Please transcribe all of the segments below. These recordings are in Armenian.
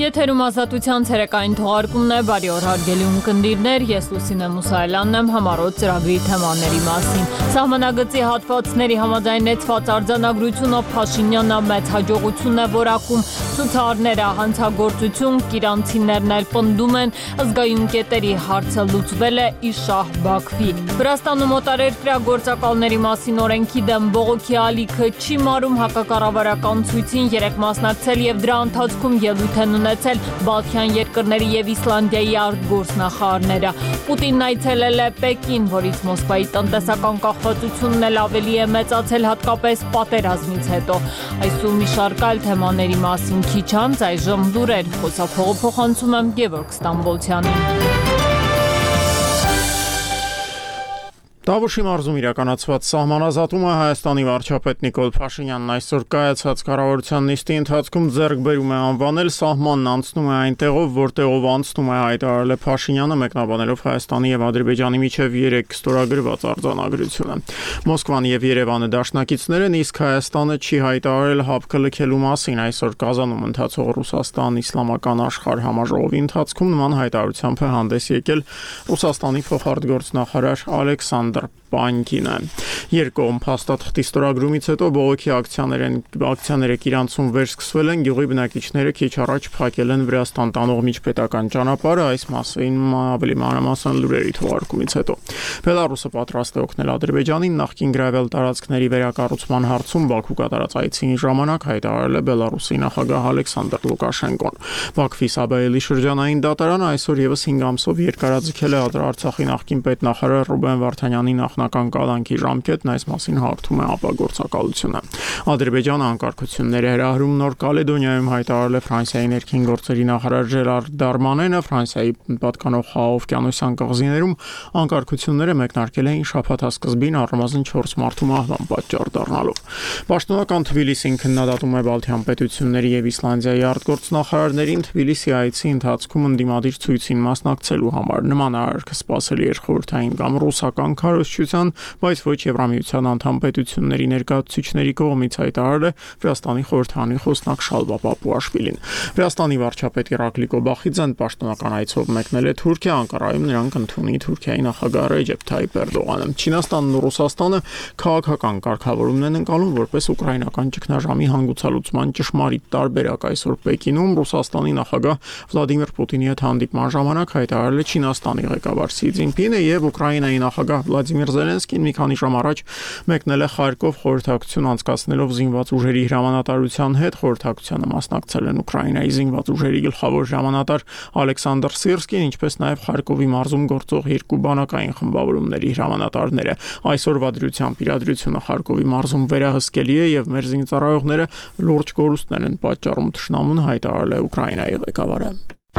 Եթերում ազատության ցերեկային թողարկումն է, բարի օր հարգելի ունկնդիրներ, ես Լուսինե Մուսայելյանն եմ համառոտ ծրագրի թեմաների մասին։ Սահմանագծի հատվածների համաձայնեցված արձանագրությունը Փաշինյանը մեծ հաջողություն է որակում, ցուցարները հանցագործություն, կիրանցիներն էլ պնդում են, ազգային կետերի հարցը լուծվել է Իշահ Բաքվի։ Վրաստանում օտարերկրյա գործակալների մասին օրենքի դեմ բողոքի ալիքը չի մարում, հակակառավարական ցույցին 3 մասնակցել եւ դրա ընթացքում ելույթ են ունեցել Բալթյան երկրների եւ Իսլանդիայի արտգործնախարարները։ Պուտինն այցելել է Պեկին, որից Մոսկվայի տնտեսական կախվածությունն էլ ավելի է մեծացել, հատկապես պատերազմից հետո։ Այսօր մի շարք այլ թեմաների մասին քիչ անց այժմ լուրեր, խոսափողը փոխանցում եմ Գևորգ Ստամբոլցյանին։ Տավուշի մարզում իրականացված սահմանազատումը Հայաստանի վարչապետ Նիկոլ Փաշինյանն այսօր կայացած կառավարության նիստի ընթացքում ձեռք բերում է անվանել, սահմանն անցնում է այնտեղով, որտեղով անցնում է, հայտարարել է Փաշինյանը, մեկնաբանելով Հայաստանի եւ Ադրբեջանի միջև 3 ստորագրված արձանագրությունը։ Մոսկվան եւ Երևանը դաշնակիցներ են, իսկ Հայաստանը չի հայտարարել հապկը լքելու մասին։ Այսօր Կազանում ընթացող Ռուսաստան իսլամական աշխարհ համաժողովի ընթացքում նման հայտարարությամբ է հանդես եկել Ռուսաստանի փոխարտգործնախարար Ալեքսանդր Պանկինը։ Երկկողմ փաստաթղթի ստորագրումից հետո բողոքի ակցիաները Կիրանցում վերսկսվել են, գյուղի բնակիչները քիչ առաջ փակել են Վրաստան տանող միջպետական ճանապարհը, այս մասին ավելի մանրամասն լուրերի թողարկումից հետո։ Բելարուսը պատրաստ է օգնել Ադրբեջանին նախկին գրավել տարածքների վերակառուցման հարցում Բաքու կատարած այցի ժամանակ, հայտարարել է Բելարուսի նախագահ Ալեքսանդր Լուկաշենկոն։ Բաքվի Սաբայելի շրջանային դատարանը այսօր եւս 5 ամսով երկարաձգել է Արցախի նախկին պետնախարար Ռուբեն Վարդանյանի նախնական կալանքի ժամկետն, այս մասին հարթում է ապագործակալությունը։ Ադրբեջանը անկարգություններ է հրահրում Նոր Կալեդոնիայում, հայտարարել է Ֆրանսիայի ներքին գործերի նախարար Ժերար Դարմանենը, Ֆրանսիայի պատկանող Խաղաղօվկիանոսյան կղզիներում անկարգությունները մեկնարկել էին շաբաթասկզբին առնվազն 4 մարդու մահվան պատճառ դառնալով։ Պաշտոնական Թբիլիսին քննադատում է Բալթյան պետությունների եւ Իսլանդիայի արտգործնախարարներին Թբիլիսի այցի ընթացքում ընդդիմադիր ցույցին մասնակցելու համար։ Նման արարքը սպասելի էր խորհրդային կամ ռուսական քարոզչության, բայց ոչ Եվրամիության անդամ պետությունների ներկայացուցիչների կողմից, հայտարարել է Վրաստանի խորհրդանի խոսնակ Շալվա Պապուաշվիլին։ Վրաստանի վարչապետ Իրակլի Կոբախիձեն պաշտոնական այցով մեկնել է Թուրքիա, Անկարայում նրանք ընդունի Թուրքիայի նախագահ Ռեջեփ Թայիփ Էրդողանը։ Չինաստանն ու Ռուսաստանը քաղաքական կարգավորումն են ընկալում որպես ուկրաինական ճգնաժամի հանգուցալուծման ճշմարիտ տարբերակ։ Այսօր Պեկինում Ռուսաստանի նախագահ Վլադիմիր Պուտինի հետ հանդիպման ժամանակ հայտարարել է Չինաստանի ղեկավար Սի Ցզինպինը եւ Ուկրաինայի նախագահ Վլադիմիր Զելենսկին մի քանի ժամ առաջ մեկնել է Խարկով խորհրդակցություն անցկացնելով զինված ուժերի հրամանատարության հետ։ Խորհրդակցությանը մասնակցել են Ուկրաինայի զինված ուժերի գլխավոր հրամանատար Ալեքսանդր Սիրսկին, ինչպես նաև Խարկովի մարզում գործող 2 բանակային խմբավորումների հրամանատարները։ Այսօրվա դրությամբ իրադրությունը Խարկովի մարզում վերահսկելի է եւ մեր զինծառայողները լուրջ կորուստներ են պատճառում, թշնամուն հայտարարել է Ուկրաինայի ղեկավարը։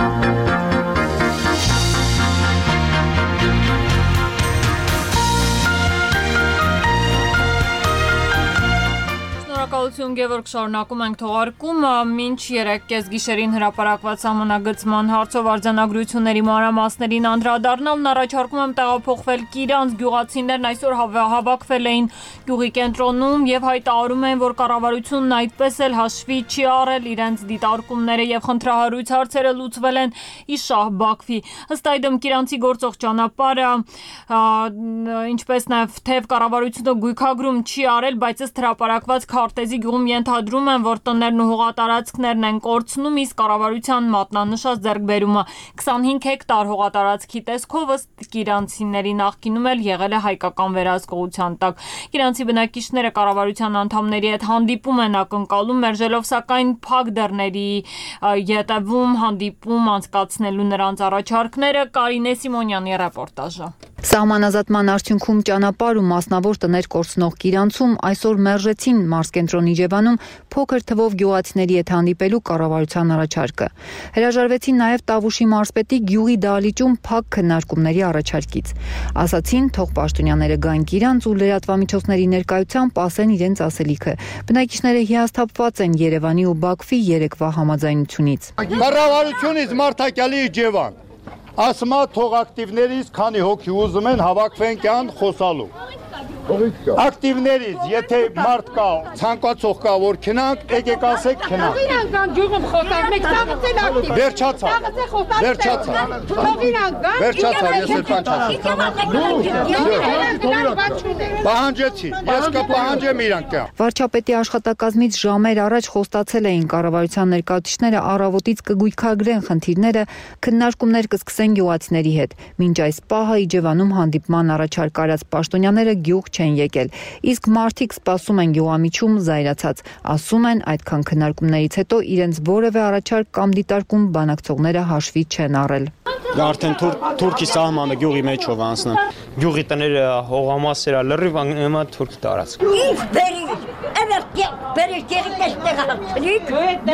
Շնորհակալություն Գևորգ, շարունակում ենք թողարկումը, մինչ 3:30 գիշերին հրապարակված սահմանագծման հարցով արձանագրությունների մանրամասներին անդրադառնալն առաջարկում եմ տեղափոխվել Կիրանց։ Գյուղացիներն այսօր հավաքվել էին գյուղի կենտրոնում եւ հայտարարում են, որ կառավարությունն այդպես էլ հաշվի չի առել իրենց դիտարկումները եւ խնդրահարույց հարցերը լուծվել են Իշահ Բաքվի։ Ըստ այդմ Կիրանցի գործող ճանապարհը, ինչպես նաեւ թեև կառավարությունը գույքագրում չի արել, բայց ըստ հրապարակված քարտեզի գյուղում ենթադրում են, որ տներն ու հողատարածքներն են կորցնում, իսկ կառավարության մատնանշած ձեռքբերումը 25 հեկտար հողատարածքի տեսքով ըստ կիրանցիների նախկինում էլ եղել է հայկական վերահսկողության տակ։ Կիրանցի բնակիչները կառավարության անդամների հետ հանդիպում են ակնկալում, մերժելով սակայն փակ դռների ետևում հանդիպում անցկացնելու նրանց առաջարկները։ Կարինե Սիմոնյանի ռեպորտաժը։ Սահմանազատման արդյունքում ճանապարհ ու մասնավոր տներ կորցնող Կիրանցում այսօր մերժեցին մարզկենտրոնի Ջևանում փոքր թվով գյուղացիների հետ հանդիպելու կառավարության առաջարկը։ Հրաժարվեցին նաև Տավուշի մարզպետի գյուղի դահլիճում փակ քննարկումների առաջարկից։ Ասացին, թող պաշտոնյաները գան Կիրանց ու լրատվամիջոցների ներկայությամբ ասեն իրենց ասելիքը։ Բնակիչները հիասթափված են Երևանի ու Բաքվի երեկվա համաձայնությունից։ Կառավարությունից մարդակյալի Ջևան ասма թող ակտիվներից քանի հոգի ուզում են հավաքվեն կան խոսալու։ Ակտիվներից, եթե մարդ կա, ցանկացող կա, որ քնանք, եկեք ասեք քնանք։ Իրան ջուղում խոսալ, մեկ ցավս էլ ակտիվ։ Վերջացա։ Վերջացա, ես էլ բանջացա։ Պահանջեցի, ես կպահանջեմ իրանք։ Վարչապետի աշխատակազմից ժամեր առաջ խոստացել էին կառավարության ներկայացուցիչները առավոտից կգույքագրեն խնդիրները, քննարկումներ կսկսեն գյուղացիների հետ։ Մինչ այս պահը Իջևանում հանդիպման առաջարկ արած պաշտոնյաները գյուղ չեն եկել, իսկ մարդիկ սպասում են գյուղամիջում զայրացած, ասում են այդքան քննարկումներից հետո իրենց որևէ առաջարկ կամ դիտարկում բանակցողները հաշվի չեն առել։ Արդեն թուրքի սահմանը գյուղի մեջով անցնեն։ Գյուղի տները հողամասեր լրիվ հիմա թուրքի տարածք։ Ինչ բերի, բերի կերիկես տեղացրիկ։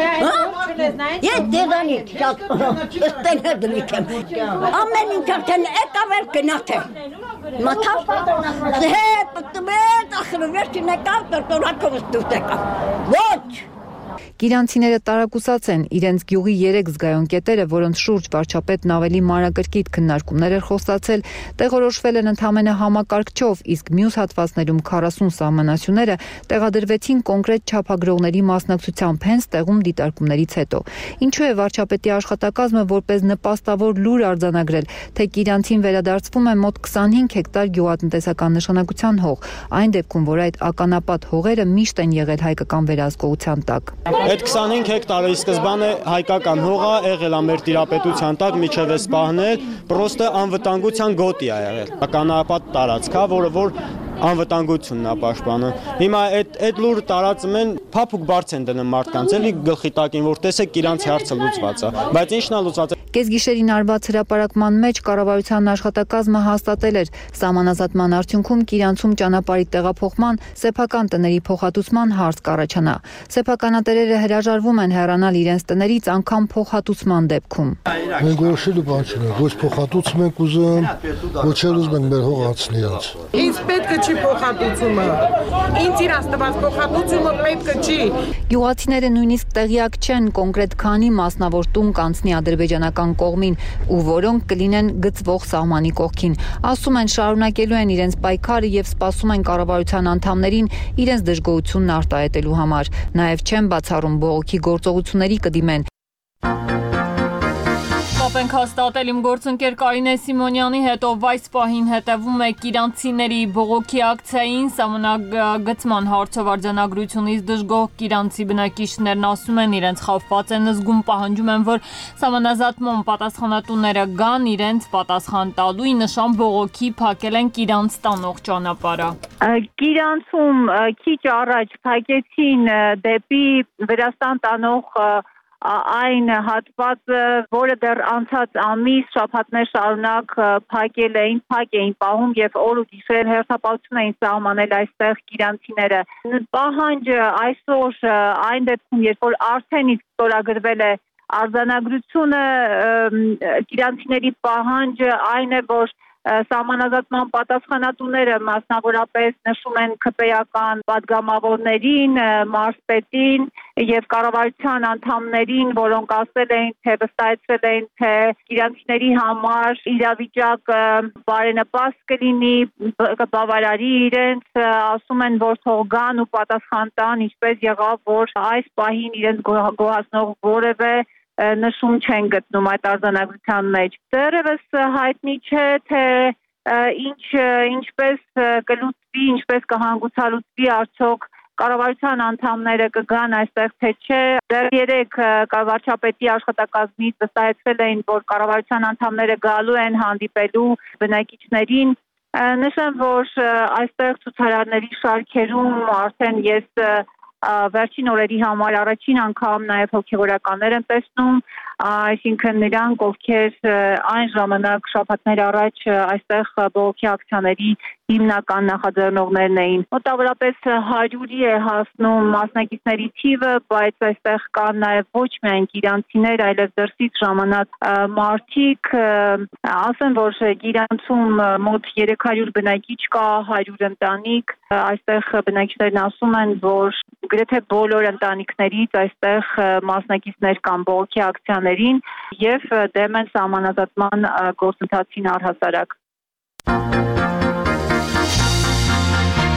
Ես դերանիք շատ ստենը դրիք եմ։ Ամեն ինչ արդեն եկավ էր գնաց է։ Մաթավ հետ պտմետ ախրու վերջին եկավ տորակով ստուտ եկավ։ Ոչ։ Կիրանցիները տարակուսած են իրենց գյուղի 3 զգայուն կետերը, որոնց շուրջ վարչապետն ավելի մանրակրկիտ քննարկումներ էր խոստացել, տեղորոշվել են ընդամենը համակարգչով, իսկ մյուս հատվածներում 40 սահմանասյուները տեղադրվեցին կոնկրետ չափագրողների մասնակցությամբ հենց տեղում դիտարկումներից հետո։ Ինչու է վարչապետի աշխատակազմը որպես նպաստավոր լուր արձանագրել, թե կիրանցին վերադարձվում է մոտ 25 հեկտար գյուղատնտեսական նշանակության հող, այն դեպքում, որ այդ ականապատ հողերը միշտ են եղել հայկական վերահսկողության տակ։ Այդ 25 հեկտարը սկզբանե հայկական հողը եղել է մեր տիրապետության տակ միջև այս պահներ, պրոստը անվտանգության գոտի է եղել։ Ականապատ տարածք է, որը որ անվտանգությունն է պաշտպանում։ Հիմա այդ լուրը տարածում են, փափուկ բարձ են դնում մարդկանց, էլի գլխի տակին, որ տեսեք իրանց հարցը լուծված է, բայց ինչն է լուծված։ Կեսգիշերին արված հրապարակման մեջ կառավարության աշխատակազմը հաստատել էր սահմանազատման արդյունքում Կիրանցում ճանապարհի տեղափոխման, սեփական տների փոխհատուցման հարց կառաջանա։ Սեփականատերերը հրաժարվում են հեռանալ իրենց տներից անգամ փոխհատուցման դեպքում։ Մենք որոշելու բան չունենք, ոչ փոխհատուցում ենք ուզում, ոչ էլ ուզում ենք մեր հողը հացնել իրենց։ Ինձ պետք է չի փոխհատուցումը։ Ինձ իրանց տված փոխհատուցումը պետք է չի։ Գյուղացիները նույնիսկ տեղյակ չեն կոնկրետ քանի մասնավոր տուն կանցնի ադրբեջանական կողմին ու որոնք կլինեն գծվող սահմանի կողքին։ Ասում են շարունակելու են իրենց պայքարը եւ սպասում են կառավարության անդամներին իրենց դժգոհությունն արտահայտելու համար։ Նաեւ չեն բացառում բողոքի գործողությունների կդիմեն։ Ենք հաստատել իմ գործընկեր Կարինե Սիմոնյանի հետ, ով այս պահին հետևում է կիրանցիների բողոքի ակցիային, սահմանագծման հարցով արձանագրությունից դժգոհ կիրանցի բնակիչներն ասում են իրենց խաբված են զգում, պահանջում են, որ սահմանազատման պատասխանատուները գան իրենց պատասխան տալու, ի նշան բողոքի փակել են Կիրանց տանող ճանապարհը։ Կիրանցում քիչ առաջ փակեցին դեպի Վրաստան տանող այն հատվածը, որը դեռ անցած ամիս շաբաթներ շարունակ փակ էին պահում եւ օր ու գիշեր հերթապահություն էին սահմանել այստեղ կիրանցիները։ Պահանջը այսօր այն դեպքում, երբ որ արդեն իսկ ստորագրվել է արձանագրությունը, կիրանցիների պահանջը այն է, որ սահմանազատման պատասխանատուները մասնավորապես նշում են ԿՊԵ-ական պատգամավորներին, մարզպետին եւ կառավարության անդամներին, որոնք ասել էին, թե վստահեցրել էին, թե կիրանցիների համար իրավիճակը բարենպաստ կլինի, կբավարարի իրենց, ասում են, որ թող գան ու պատասխան տան, ինչպես եղավ, որ այս պահին իրենց գոհացնող որևէ նշում չեն գտնում այդ արձանագրության մեջ։ Դեռևս հայտնի չէ, թե ինչպես կլուծվի, ինչպես կհանգուցալուծվի արդյոք կառավարության անդամները կգան այստեղ թե չէ։ Դեռ երեկ վարչապետի աշխատակազմից վստահեցրել էին, որ կառավարության անդամները գալու են հանդիպելու բնակիչներին։ Նշեմ, որ այստեղ ցուցարարների շարքերում արդեն ես վերջին օրերի համար առաջին անգամ նաև հոգևորականներ եմ տեսնում, այսինքն նրանք, ովքեր այն ժամանակ շաբաթներ առաջ այստեղ բողոքի ակցիաների հիմնական նախաձեռնողներն էին։ Մոտավորապես 100-ի է հասնում մասնակիցների թիվը, բայց այստեղ կան նաև ոչ միայն կիրանցիներ, այլև դրսից ժամանակ մարդիկ, ասեմ, որ Կիրանցում մոտ 300 բնակիչ կա, 100 ընտանիք, այստեղ բնակիչներն ասում են, որ գրեթե բոլոր ընտանիքներից այստեղ մասնակիցներ կան բողոքի ակցիաներին եւ դեմ են սահմանազատման գործընթացին առհասարակ։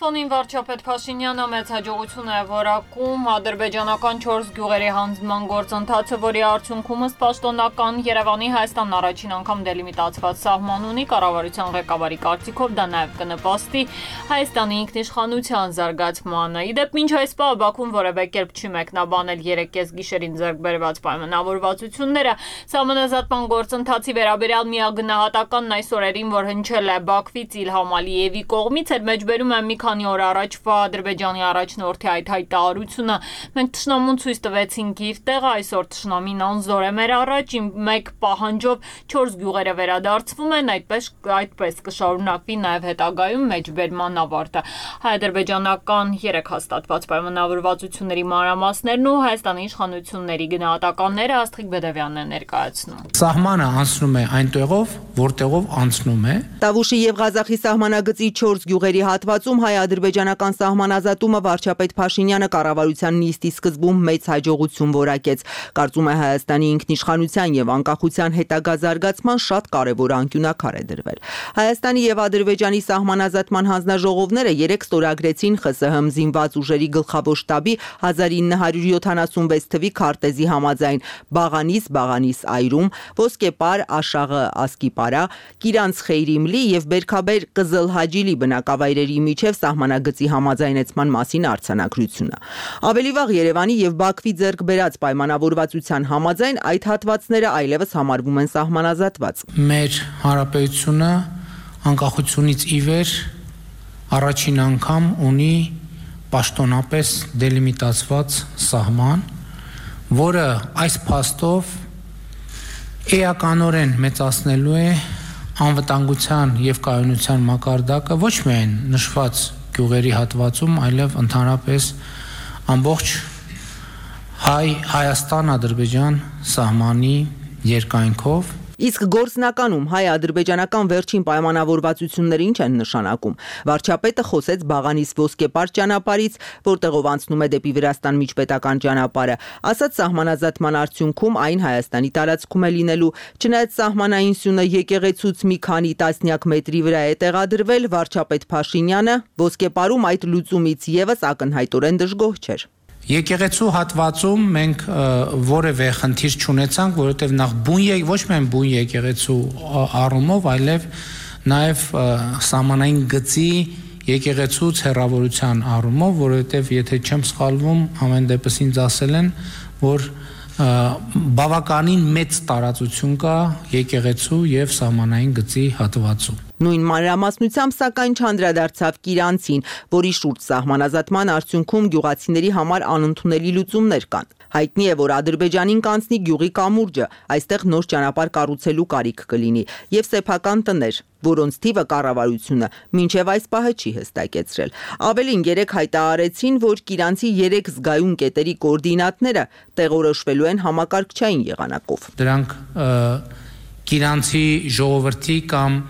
Պարսկոնին վարչապետ Փաշինյանը մեծ հաջողություն է որակում ադրբեջանական 4 գյուղերի հանձնման գործընթացը, որի արդյունքում ըստ պաշտոնական Երևանի Հայաստանն առաջին անգամ դելիմիտացված սահման ունի։ Կառավարության ղեկավարի կարծիքով դա նաև կնպաստի Հայաստանի ինքնիշխանության զարգացմանը։ Իդեպ մինչ այս պահը Բաքուն որևէ կերպ չի մեկնաբանել 3 գիշերին ձեռք բերված պայմանավորվածությունները։ Սահմանազատման գործընթացի վերաբերյալ միագնահատականն այս օրերին, որ հնչել է Բաքվից Իլհամ Ալիևի կողմից, էր մեջբերում է մի քանի օր առաջվա Ադրբեջանի առաջնորդի այդ հայտարարությունը։ Մենք թշնամուն ցույց տվեցինք իր տեղը, այսօր թշնամին անզոր է մեր առաջ, մեկ պահանջով 4 գյուղերը վերադարձվում են, այդպես կշարունակվի նաև հետագայում մեջբերման ավարտը։ Հայ-ադրբեջանական 3 հաստատված պայմանավորվածությունների մանրամասներն ու Հայաստանի իշխանությունների գնահատականները Աստղիկ Բեդևյանն է ներկայացնում։ Սահմանը անցնում է այնտեղով, որտեղով անցնում է։ Տավուշի եւ Ղազախի սահմանագծի 4 գյուղերի հատվածում հայ-ադրբեջանական սահմանազատումը վարչապետ Փաշինյանը կառավարության նիստի սկզբում մեծ հաջողություն որակեց։ Կարծում է Հայաստանի ինքնիշխանության եւ անկախության հետագա զարգացման շատ կարեւոր անկյունակար է դրվել։ Հայաստանի եւ Ադրբեջանի սահմանազատման հանձնաժողովները 3 ստորագրեցին ԽՍՀՄ զինված ուժերի գլխավոր շտաբի 1976 թվի քարտեզի համաձայն Բաղանիս այրում, Ոսկեպար Աշաղը Ասկիպարա, Կիրանց Խեյրիմլի եւ Բերքաբեր Կզլհաջիլի բնակավայրերի միջև սահմանագծի համաձայնեցման մասին արձանագրությունը։ Ավելի վաղ Երևանի եւ Բաքվի ձեռք բերած պայմանավորվածության համաձայն այդ հատվածները այլևս համարվում են սահմանազատված։ Մեր հարաբերությունը անկախությունից ի վեր առաջին անգամ ունի պաշտոնապես դելիմիտացված սահման, որը այս փաստով էականորեն մեծացնելու է անվտանգության եւ կայունության մակարդակը ոչ միայն նշված գյուղերի հատվածում, այլև ընդհանրապես ամբողջ Հայաստան-Ադրբեջան սահմանի երկայնքով։ Իսկ գործնականում հայ-ադրբեջանական վերջին պայմանավորվածությունները ինչ են նշանակում։ Վարչապետը խոսեց Բաղանիս Ոսկեպար ճանապարհից, որտեղով անցնում է դեպի Վրաստան միջպետական ճանապարհը, ասաց սահմանազատման արդյունքում այն Հայաստանի տարածքում է լինելու, չնայած սահմանային սյունը եկեղեցուց մի քանի տասնյակ մետրի վրա է տեղադրվել, վարչապետ Փաշինյանը Ոսկեպարում այդ լուծումից եւս ակնհայտորեն դժգոհ չէր։ Եկեղեցու հատվածում մենք որևէ խնդիր չունեցանք, որովհետև նախ ոչ միայն բուն եկեղեցու առումով, այլև նաև սահմանային գծի եկեղեցուց հեռավորության առումով, որովհետև եթե չեմ սխալվում, ամեն դեպս ինձ ասել են, որ բավականին մեծ տարածություն կա եկեղեցու եւ սահմանային գծի հատվածում։ Նույն մանրամասնությամբ սակայն չանդրադարձավ Կիրանցին, որի շուրջ սահմանազատման արդյունքում գյուղացիների համար անընդունելի լուծումներ կան։ Հայտնի է, որ Ադրբեջանին կանցնի գյուղի կամուրջը, այստեղ նոր ճանապարհ կառուցելու կարիք կլինի, եւ սեփական տներ, որոնց թիվը կառավարությունը մինչև այս պահը չի հստակեցրել։ Ավելին 3 հայտարարեցին, որ Կիրանցի 3 զգայուն կետերի կոորդինատները տեղորոշվելու են համակարգչային եղանակով։ Դրանք Կիրանցի ժողովրդի կամ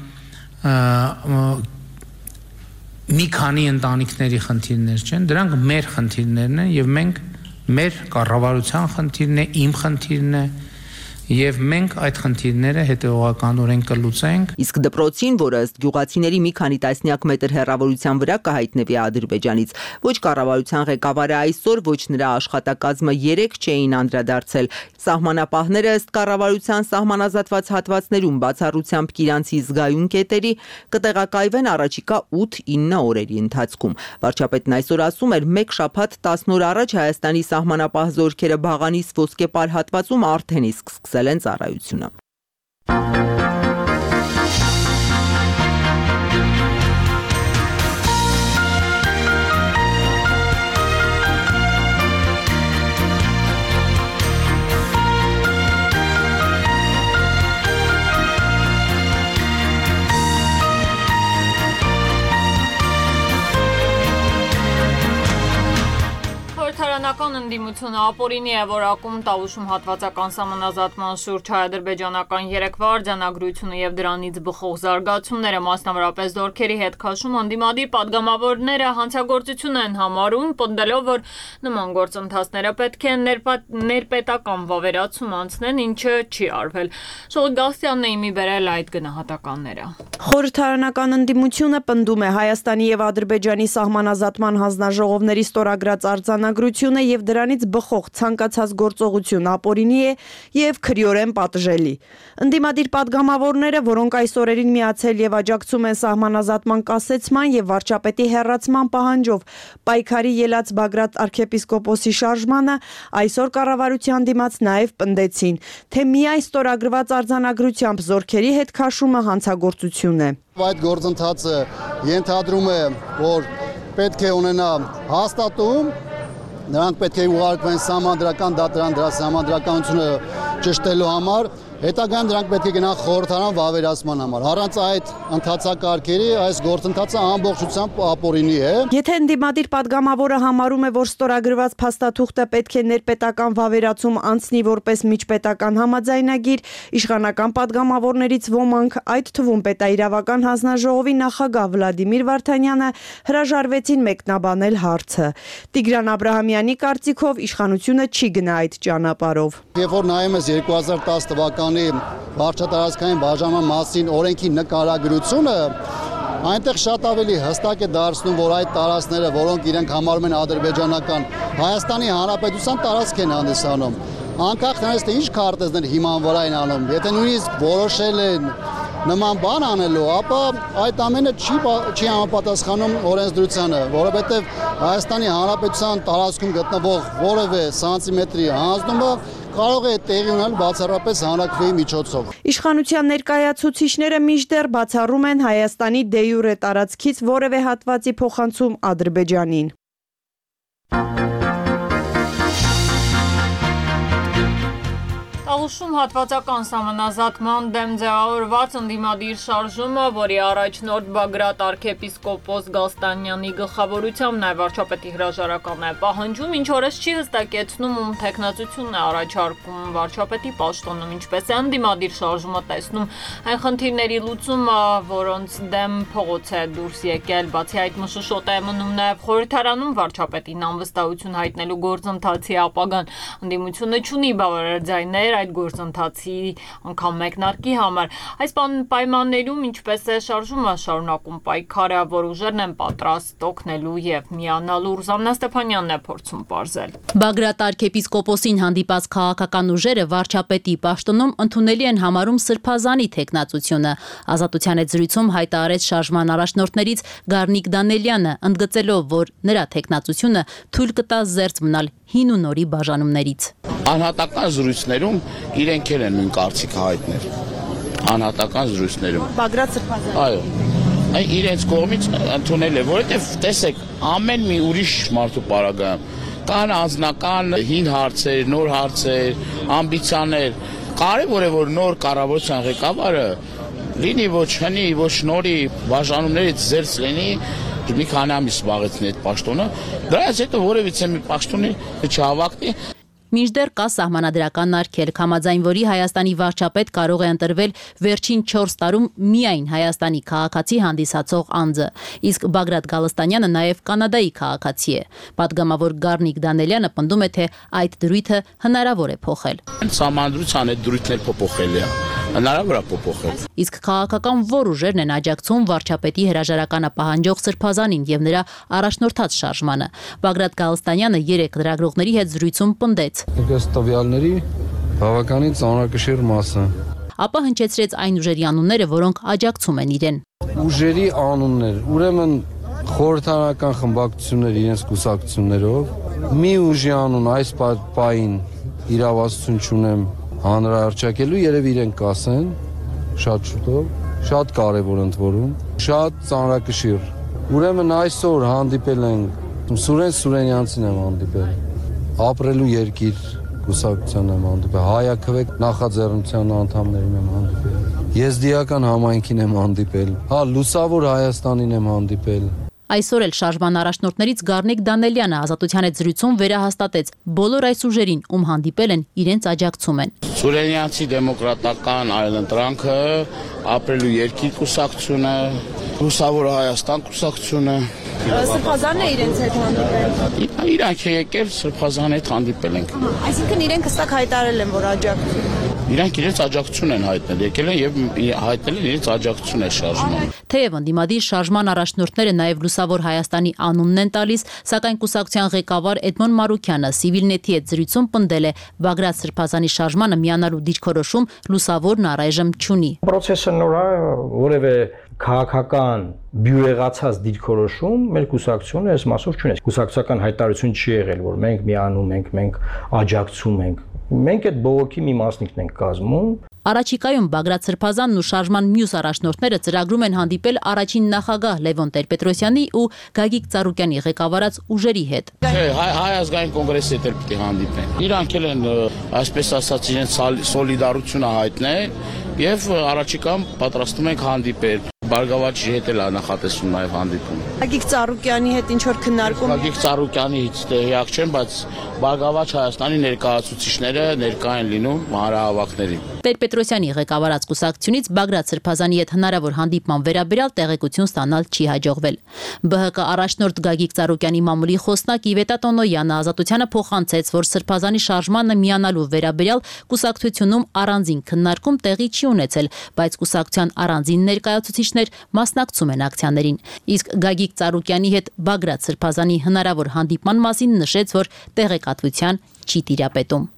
մի քանի ընտանիքների խնդիրներ չեն, դրանք մեր խնդիրներն են եւ մենք մեր կառավարության խնդիրն է, իմ խնդիրն է եւ մենք այդ խնդիրները հետեւողականորեն կլուծենք։ Իսկ դպրոցին, որը ըստ գյուղացիների մի քանի տասնյակ մետր հեռավորության վրա կհայտնվի Ադրբեջանից, ոչ կառավարության ղեկավարը այսօր, ոչ նրա աշխատակազմը 3 չէին անդրադարձել։ Սահմանապահները ըստ կառավարության սահմանազատված հատվածներում բացառությամբ Կիրանցի զգայուն կետերի կտեղակայվեն առաջիկա 8-9 օրերի ընթացքում։ Վարչապետն այսօր ասում էր, 1 շաբաթ 10 օր առաջ Հայաստանի սահմանապահ զորքերը Բաղանիս Ոսկեպար հատվածում արդեն իսկ սկսել են ծառայությունը։ Խորհրդարանական ընդդիմությունը ապօրինի է որակում Տավուշում հատվածական սահմանազատման շուրջ հայ-ադրբեջանական 3 վարժանագրությունը եւ դրանից բխող զարգացումները, մասնավորապես զորքերի հետ քաշում, ընդդիմադիր падգամավորները հանցագործություն են համարում, պնդելով, որ նման գործընթացները պետք է ներպետական վավերացում անցնեն, ինչը չի արվել։ Շողիկ Գասյանն է իմի բերել այդ գնահատականները։ Խորհրդարանական ընդդիմությունը պնդում է Հայաստանի եւ Ադրբեջանի սահմանազատման հանձնաժողովների ստորագրած արձանագրությունը եւ դրանից բխող ցանկացած գործողություն ապօրինի է եւ քրեորեն պատժելի։ Ընդդիմադիր падգամավորները, որոնք այս օրերին միացել եւ աջակցում են սահմանազատման կասեցման եւ վարչապետի հեռացման պահանջով պայքարի ելած Բագրատ arczepiskopos-ի շարժմանը, այսօր կառավարության դիմաց նաեւ պնդեցին, թե միայն ստորագրված արձանագրությամբ զորքերի հետ քաշումը հանցագործություն է։ Այդ գործընթացը ենթադրում է, որ պետք է ունենա հաստատում, նրանք պետք է ուղարկվեն սահմանադրական դատարան դրա սահմանադրականությունը ճշտելու համար, հետագայում դրանք պետք է գնան խորհրդարան վավերացման համար։ Առանց այդ ընթացակարգերի այս գործընթացը ամբողջությամբ ապօրինի է։ Եթե ընդդիմադիր падգամավորը համարում է, որ ստորագրված փաստաթուղթը պետք է ներպետական վավերացում անցնի որպես միջպետական համաձայնագիր, իշխանական падգամավորներից ոմանք, այդ թվում պետաիրավական հանձնաժողովի նախագահ Վլադիմիր Վարդանյանը, հրաժարվեցին մեկնաբանել հարցը։ Տիգրան Աբրահամյանի կարծիքով իշխանությունը չի գնա այդ ճանապարհով։ Երբ որ նայում ես 2010 թվականի վարչատարածքային բաժանման մասին օրենքի նկարագրությունը, այնտեղ շատ ավելի հստակ է դարձնում, որ այդ տարածքները, որոնք իրենք համարում են ադրբեջանական, Հայաստանի Հանրապետության տարածք են հանդիսանում։ Անկախ նրանից թե ինչ քարտեզներ հիման վրա են անում, եթե նույնիսկ որոշել են նման բան անելու, ապա այդ ամենը չի համապատասխանում օրենսդրությանը, որովհետև Հայաստանի Հանրապետության տարածքում գտնվող որևէ սանտիմետրի հանձնումը կարող է տեղի ունենալ բացառապես հանրաքվեի միջոցով։ Իշխանության ներկայացուցիչները մինչդեռ բացառում են Հայաստանի դե յուրե տարածքից որևէ հատվածի փոխանցում Ադրբեջանին։ Տավուշում հատվածական սահմանազատման դեմ ձևավորված ընդդիմադիր շարժումը, որի առաջնորդ Բագրատ arczepiskopos Գալստանյանի գլխավորությամբ նաև վարչապետի հրաժարական է պահանջում, ինչ օրս չի հստակեցնում ում թեկնածությունն է առաջարկում վարչապետի պաշտոնում, ինչպես է ընդդիմադիր շարժումը տեսնում այն խնդիրների լուծումը, որոնց դեմ փողոց է դուրս եկել, բացի այդ մշուշոտ է մնում նաև խորհրդարանում վարչապետին անվստահություն հայտնելու գործընթացի ապագան, ընդդիմությունը չունի բավարար ձայներ այդ գործընթացի անգամ մեկնարկի համար։ Այս պայմաններում ինչպես է շարժումը շարունակում պայքարը, որ ուժերն են պատրաստ օգնելու եւ միանալու, Ռուզաննա Ստեփանյանն է փորձում պարզել։ Բագրատ arczepiskopos-ին հանդիպած քաղաքական ուժերը վարչապետի պաշտոնում ընդունելի են համարում Սրբազանի թեկնածությունը։ Ազատության հետ զրույցում հայտարարեց շարժման առաջնորդներից Գառնիկ Դանելյանը, ընդգծելով, որ նրա թեկնածությունը թույլ կտա զերծ մնալ հին ու նորի բաժանումներից։ Անհատական զրույցներում իրենք են նույն կարծիքը հայտնել։ Անհատական զրույցներում։ Բագրատ Սրբազան։ Այո։ Այն իրենց կողմից ընդունել է, որովհետև տեսեք, ամեն մի ուրիշ մարդու պարագայում կան անձնական հին հարցեր, նոր հարցեր, ամբիցիաներ։ Կարևոր է, որ նոր կառավարության ղեկավարը լինի ոչ հնի, ոչ նորի բաժանումներից զերծ լինի, մի քանի ամիս զբաղեցնի այդ պաշտոնը, դրանից հետո որևիցե մի պաշտոնի չհավաքնի։ Մինչդեռ կա սահմանադրական արգելք, համաձայն որի Հայաստանի վարչապետ կարող է ընտրվել վերջին 4 տարում միայն Հայաստանի քաղաքացի հանդիսացող անձը, իսկ Բագրատ Գալստանյանը նաև Կանադայի քաղաքացի է։ Պատգամավոր Գառնիկ Դանելյանը պնդում է, թե այդ դրույթը հնարավոր է փոխել։ Սահմանադրության այդ դրույթն էլ փոփոխելի է, հնարավոր է փոփոխել։ Իսկ քաղաքական որ ուժերն են աջակցում վարչապետի հրաժարականը պահանջող Սրբազանին եւ նրա առաջնորդած շարժմանը։ Բագրատ Գալստանյանը 3 լրագրողների հետ զրույցում պնդեց. Այս տվյալների բավականին ծանրակշիռ մասը։ Ապա հնչեցրեց այն ուժերի անունները, որոնք աջակցում են իրեն։ Ուժերի անուններ, ուրեմն խորհրդարանական խմբակցություններ իրենց կուսակցություններով, մի ուժի անուն այս պահին իրավասություն չունեմ հանրահռչակելու, երևի իրենք կասեն շատ շուտով, շատ կարևոր ընդ որում, շատ ծանրակշիռ։ Ուրեմն այսօր հանդիպել ենք Սուրեն Սուրենյանցին եմ հանդիպել, ապրելու երկիր կուսակցության եմ հանդիպել, Հայաքվեկ նախաձեռնության անդամներին եմ հանդիպել, եզդիական համայնքին եմ հանդիպել, լուսավոր Հայաստանին եմ հանդիպել։ Այսօր էլ շարժման առաջնորդներից Գառնիկ Դանելյանը Ազատության հետ զրույցում վերահաստատեց բոլոր այս ուժերին, ում հանդիպել են, իրենց աջակցում են։ Սուրենյանցի դեմոկրատական այլընտրանքը, ապրելու երկիր կուսակցությունը, Լուսավոր Հայաստան կուսակցությունը։ Սրբազանն է իրենց հետ հանդիպել։ Իրանք եկել Սրբազանի հետ հանդիպել ենք։ Այսինքն իրենք հստակ հայտարարել են, որ աջակցում։ Իրանք իրենց աջակցություն են հայտնել, եկել են եւ հայտնել են իրենց աջակցություն է շարժման։ Թեև ընդդիմադիր շարժման առաջնորդները նաև Լուսավոր Հայաստանի անունն են տալիս, սակայն կուսակցության ղեկավար Էդմոն Մարուկյանը Civilnet-ի հետ զրույցում պնդել է Բագրատ Սրբազանի շարժմանը միանալու դիրքորոշում Լուսավորն առայժմ չունի։ Պրոցեսը նոր է, որևէ քաղաքական բյուրեղացած դիրքորոշում մեր կուսակցությունը այս մասով չունի։ Կուսակցական հայտարարություն չի եղել, որ մենք միանում ենք, մենք աջակցում ենք։ Մենք այդ բողոքի մի մասնիկն ենք կազմում։ Առաջիկայում Բագրատ Սրբազանն ու շարժման մյուս առաջնորդները ծրագրում են հանդիպել առաջին նախագահ Լևոն Տեր-Պետրոսյանի ու Գագիկ Ծառուկյանի ղեկավարած ուժերի հետ։ Հայ ազգային կոնգրեսի հետ պետք է հանդիպեն։ Իրանք են, այսպես ասած, իրենց սոլիդարությունը հայտնել եւ առաջիկայում պատրաստում ենք հանդիպել։ Բարգավաճի հետ էլ նախատեսում նաև հանդիպում։ Գագիկ Ծառուկյանի հետ ինչ որ քննարկում։ Գագիկ Ծառուկյանի հետ տեղյակ չեմ, բայց Բարգավաճ Հայաստանի ներկայացուցիչները ներկա են լինում հանրահավաքներին։ Տեր-Պետրոսյանի ղեկավարած կուսակցությունից Բագրատ Սրբազանի հետ հնարավոր հանդիպման վերաբերյալ տեղեկություն ստանալ չի հաջողվել։ ԲՀԿ առաջնորդ Գագիկ Ծառուկյանի մամուլի խոսնակ Իվետա Տոնոյանը Ազատությանը փոխանցեց, որ Սրբազանի շարժմանը միանալու վերաբերյալ կուսակցությունում առանձին քննարկում տեղի չի ունեցել, բայց կուսակցության առանձին ներկայացուցիչներ մասնակցում են ակցիաներին։ Իսկ Գագիկ Ծառուկյանի հետ Բագրատ Սրբազանի հնարավոր հանդիպման մասին նշեց, որ տեղեկատվության չի տիրապետում։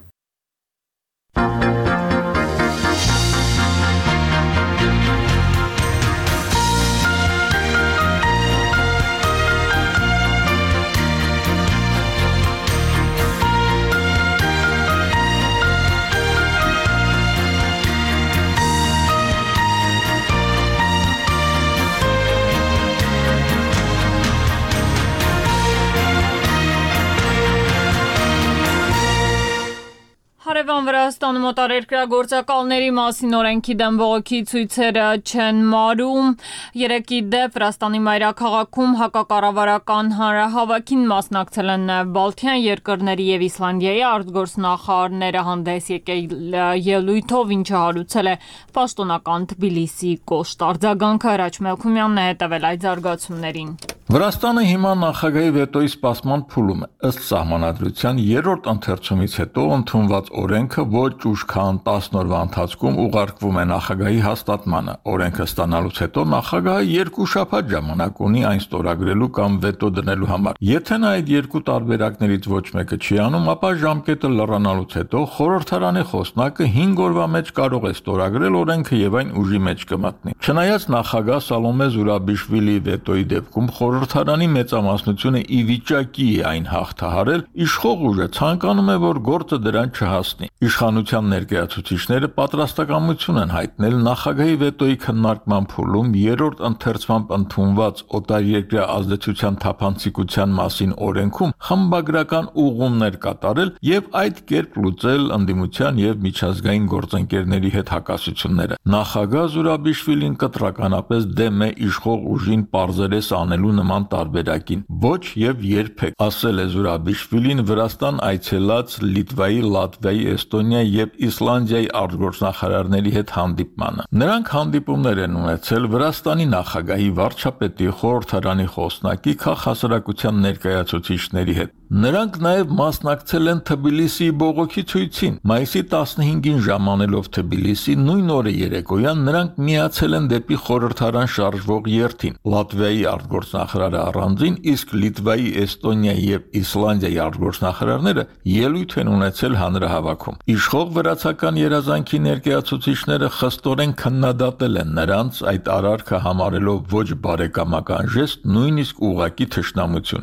Հարևան Վրաստանում օտարերկրագործակալների մասին օրենքի դեմ բողոքի ցույցերը չեն մարում։ Երեքի դեպ Վրաստանի մայրաքաղաքում հակակառավարական հանրահավաքին մասնակցել են Բալթյան երկրների եւ Իսլանդիայի արտգործնախարարները հանդես եկել ելույթով, ինչը հարուցել է պաշտոնական Թբիլիսի կոշտ արձագանքը։ Հրաչ Մելքումյանն է հետևել այդ զարգացումներին։ Վրաստանը հիմա նախագահի վետոյի սպասման փուլում է։ Ըստ սահմանադրության երրորդ ընթերցումից հետո ընդունված օրենքը ոչ ուշ քան 10 օրվա ընթացքում ուղարկվում է նախագահի հաստատմանը։ Օրենքը ստանալուց հետո նախագահը 2 շաբաթ ժամանակ ունի այն ստորագրելու կամ վետո դնելու համար։ Եթե նա այդ երկու տարբերակներից ոչ մեկը չի անում, ապա ժամկետը լրանալուց հետո խորհրդարանի խոսնակը 5 օրվա մեջ կարող է ստորագրել օրենքը եւ այն ուժի մեջ կմտնի։ Չնայած նախագահ Սալոմե Զուրաբիշվիլի վետոյի դեպքում խորհրդարանի մեծամասնությունը ի վիճակի է այն հաղթահարել, իշխող ուժը ցանկանում է, որ գործը դրան չհասնի։ Իշխանության ներկայացուցիչները պատրաստակամություն են հայտնել նախագահի վետոյի քննարկման փուլում երրորդ ընթերցմամբ ընդունված օտարերկրյա ազդեցության թափանցիկության մասին օրենքում խմբագրական ուղղումներ կատարել եւ այդ կերպ լուծել ընդդիմության եւ միջազգային գործընկերների հետ հակասությունները։ Նախագահ Զուրաբիշվիլին կտրականապես դեմ է իշխող ուժին պարզերես անելու նման տարբերակին։ Ոչ եւ երբեք, ասել է Զուրաբիշվիլին Վրաստան այցելած Լիտվայի, Լատվիայի, Էստոնիայի եւ Իսլանդիայի արտգործնախարարների հետ հանդիպմանը։ Նրանք հանդիպումներ են ունեցել Վրաստանի նախագահի, վարչապետի, խորհրդարանի խոսնակի, քաղաքասարակության ներկայացուցիչների հետ։ Նրանք նաև մասնակցել են Թբիլիսի բողոքի ցույցին։ Մայիսի 15-ին ժամանելով Թբիլիսի նույն օրը երեկոյան նրանք միացել են դեպի խորհրդարան շարժվող երթին։ Լատվիայի արտգործնախարարը առանձին, իսկ Լիտվայի, Էստոնիայի եւ Իսլանդիայի արտգործնախարարները ելույթ են ունեցել հանրահավաքում։ Իշխող վրացական երազանքի ներկայացուցիչները խստորեն քննադատել են նրանց այդ արարքը համարելով ոչ բարեկամական ժեստ, նույնիսկ ուղղակի թշնամություն։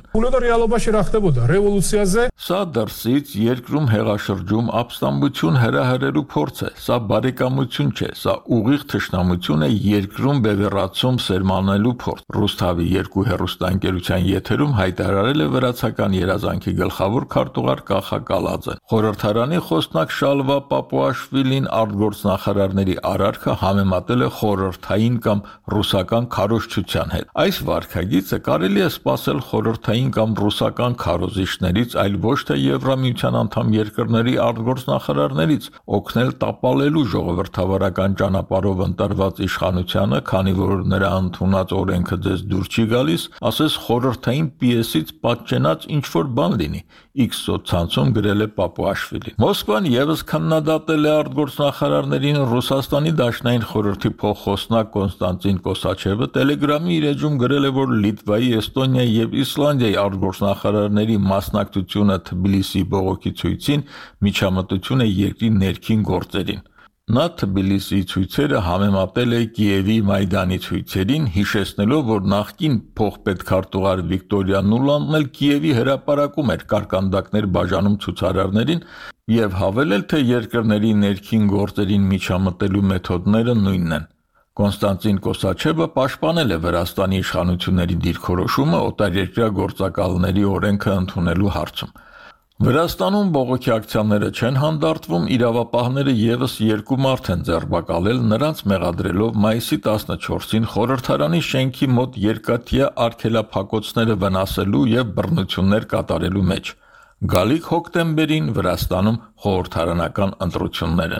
Սա դրսից երկրում հեղաշրջում ապստամբություն հրահրելու փորձ է, սա բարեկամություն չէ, սա ուղիղ թշնամություն է երկրում բևեռացում սերմանելու փորձ։ Ռուսթավի 2 հեռուստաընկերության եթերում հայտարարել է վրացական երազանքի գլխավոր քարտուղար Կախա Կալաձեն։ Խորհրդարանի խոսնակ Շալվա Պապուաշվիլին արտգործնախարարների արարքը համեմատել է խորհրդային կամ ռուսական քարոզչության հետ։ Այս վարքագիծը կարելի է սպասել խորհրդային կամ ռուսական քարոզիչներից, այլ ոչ թե Եվրամիության անդամ երկրների արտգործնախարարներից օգնել տապալելու ժողովրդավարական ճանապարհով ընտրված իշխանությանը, քանի որ նրա ընդունած օրենքը ձեզ դուր չի գալիս, ասես խորհրդային պիեսից պատճենած ինչ-որ բան լինի, X սոցցանցում գրել է Պապուաշվիլին։ Մոսկվան եւս քննադատել է արտգործնախարարներին Ռուսաստանի Դաշնային խորհրդի փոխխոսնակ Կոնստանտին Կոսաչևը Telegram-ի իր էջում գրել է, որ Լիտվայի, Էստոնիայի եւ Իսլանդիայի արտգործնախարարների մասնակցությունը Թբիլիսի բողոքի ցույցին միջամտություն է երկրի ներքին գործերին։ Նա Թբիլիսիի ցույցերը համեմատել է Կիևի Մայդանի ցույցերին, հիշեցնելով, որ նախկին փոխպետքարտուղար Վիկտորիա Նուլանդն էլ Կիևի հրապարակում էր կարկանդակներ բաժանում ցուցարարներին եւ հավելել, թե երկրների ներքին գործերին միջամտելու մեթոդները նույնն են։ Կոնստանտին Կոսաչևը պաշտպանել է Վրաստանի իշխանությունների դիրքորոշումը օտարերկրյա գործակալների օրենքը ընդունելու հարցում։ Վրաստանում բողոքի ակցիաները չեն հանդարտվում, իրավապահները եւս 2 մարդ են ձերբակալել, նրանց մեղադրելով մայիսի 14-ին խորհրդարանի շենքի մոտ երկաթյա արգելափակոցները վնասելու եւ բռնություններ կատարելու մեջ։ Գալիք հոկտեմբերին Վրաստանում խորհրդարանական ընտրություններ են։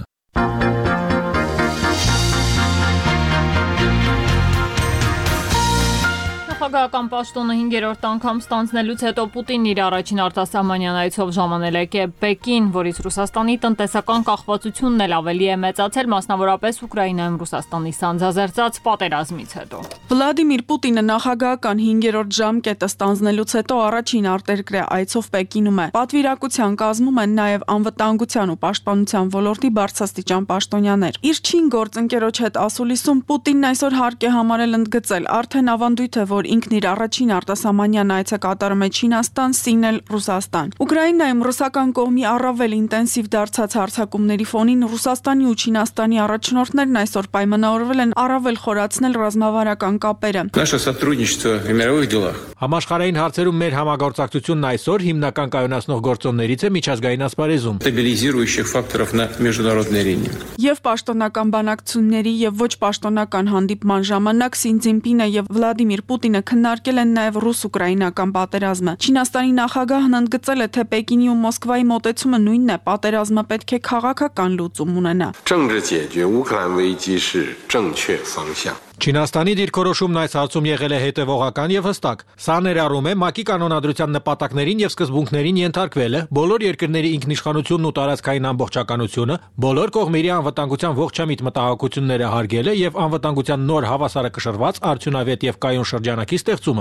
Նախագահական պաշտոնը 5-րդ անգամ ստանձնելուց հետո Պուտինն իր առաջին արտասահմանյան այցով ժամանել է Պեկին, որից Ռուսաստանի տնտեսական կախվածությունն էլ ավելի է մեծացել, մասնավորապես Ուկրաինայում Ռուսաստանի սանձազերծած պատերազմից հետո։ Վլադիմիր Պուտինը նախագահական 5-րդ ժամկետը ստանձնելուց հետո առաջին արտերկրյա այցով Պեկինում է։ Պատվիրակության կազմում են նաև անվտանգության ու պաշտպանության ոլորտի բարձրաստիճան պաշտոնյաներ։ Իր չին գործընկերոջ հետ ասուլիսում Պուտինն այսօր հարկ է համարել ընդգծել, արդեն ավանդույթ է, որ ինքն իր առաջին արտասահմանյան այցը կատարում է Չինաստան, Սին էլ Ռուսաստան։ Ուկրաինայում ռուսական կողմի առավել ինտենսիվ դարձած հարձակումների ֆոնին Ռուսաստանի ու Չինաստանի առաջնորդներն այսօր պայմանավորվել են առավել խորացնել ռազմավարական կապերը։ Наше сотрудничество в мировых делах. Համաշխարհային հարցերում մեր համագործակցությունն այսօր հիմնական կայունացնող գործոններից է միջազգային ասպարեզում։ Стабилизирующих факторов на международной арене. Եվ պաշտոնական բանակցությունների եւ ոչ պաշտոնական հանդիպման ժամանակ Սին Ցզինպինը եւ Վլադիմիր Պուտինը քննարկել են նաև ռուս-ուկրաինական պատերազմը։ Չինաստանի նախագահն ընդգծել է, թե Պեկինի ու Մոսկվայի մոտեցումը նույնն է, պատերազմը պետք է քաղաքական լուծում ունենա։ Չինաստանի դիրքորոշումն այս հարցում եղել է հետևողական եւ հստակ։ Սա ներառում է ՄԱԿ-ի կանոնադրության նպատակներին եւ սկզբունքներին ենթարկվելը, բոլոր երկրների ինքնիշխանությունն ու տարածքային ամբողջականությունը, բոլոր կողմերի անվտանգության ողջամիտ մտահոգությունները հարգելը եւ անվտանգության նոր հավասարակշռված, արդյունավետ եւ կայուն շրջանակի ստեղծումը։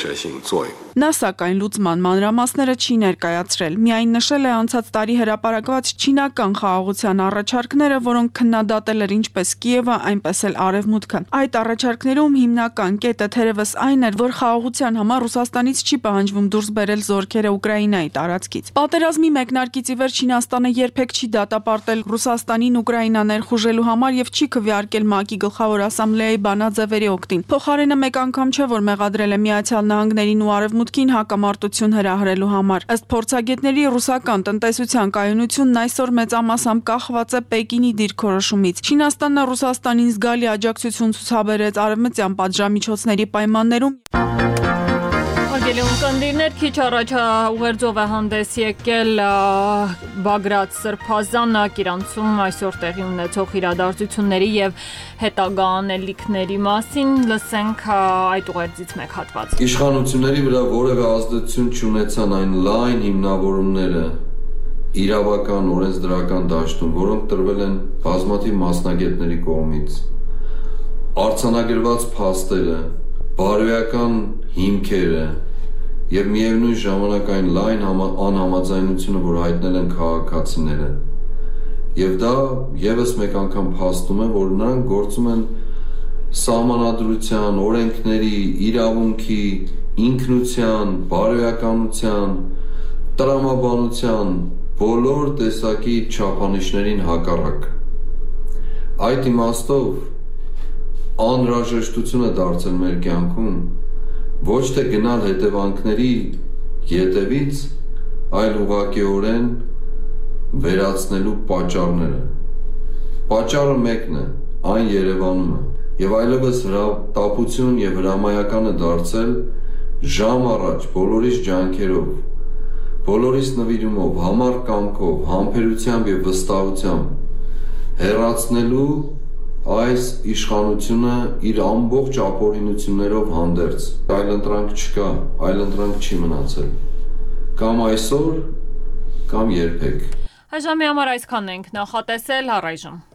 Նա սակայն լուծման մանրամասները չի ներկայացրել։ Միայն նշել է անցած տարի հրապարակված չինական խաղաղության առաջարկները, որոնք քննադատել էր ինչպես Կիևը, այնպես էլ Արևմուտքը։ Այդ առաջարկներում հիմնական կետը թերևս այն էր, որ խաղաղության համար Ռուսաստանից չի պահանջվում դուրս բերել զորքերը Ուկրաինայի տարածքից։ Պատերազմի մեկնարկից ի վեր Չինաստանը երբեք չի դատապարտել Ռուսաստանին Ուկրաինա ներխուժելու համար եւ չի քվեարկել ՄԱԿ-ի գլխավոր ասամբլեայի բանաձևերի օգտին։ Փոխարենը մեկ անգամ չէ, որ մեղադրել է Միացյալ Նահանգներին ու Արևմուտքին հակամարտություն հրահրելու համար։ Ըստ փորձագետների ռուսական տնտեսության կայունությունն այսօր մեծամասամբ կախված է Պեկինի դիրքորոշումից։ Չինաստանն Ռուսաստանին զգալի աջակցություն ցուցաբերեց արևմտյան պատժամիջոցների պայմաններում։ Արգելի ունկնդիրներ, քիչ առաջ ուղերձով է հանդես եկել Բագրատ Սրբազանը Կիրանցում այսօր տեղի ունեցող իրադարձությունների եւ հետագա անելիքների մասին։ Լսենք այդ ուղերձից մեկ հատված։ Իշխանությունների վրա որևէ ազդեցություն չունեցան այն լայն հիմնավորումները իրավական օրենսդրական դաշտում, որոնք տրվել են բազմաթիվ մասնագետների կողմից։ Արձանագրված փաստերը, բարոյական հիմքերը եւ միևնույն ժամանակ այն լայն անհամաձայնությունը, որ հայտնել են քաղաքացիները։ Եվ դա եւս մեկ անգամ փաստում է, որ նրանք գործում են սահմանադրության, օրենքների, իրավունքի, ինքնության, բարոյականության, տրամաբանության բոլոր տեսակի չափանիշներին հակառակ։ Այդ իմաստով անհրաժեշտություն է դարձել մեր կյանքում ոչ թե գնալ հետևանքների ետևից, այլ ուղղակիորեն վերացնելու պատճառները։ Պատճառը մեկն է, այն Երևանում է, եւ այլևս հրատապություն եւ հրամայական է դարձել ժամ առաջ բոլորիս ջանքերով, բոլորիս նվիրումով, համառ կամքով, համբերությամբ եւ վստահությամբ հեռացնելու այս իշխանությունը իր ամբողջ ապօրինություններով հանդերձ։ Այլընտրանք չկա, այլընտրանք չի մնացել։ Կամ այսօր, կամ երբեք։ Այժմի համար այսքանն ենք նախատեսել առայժմ։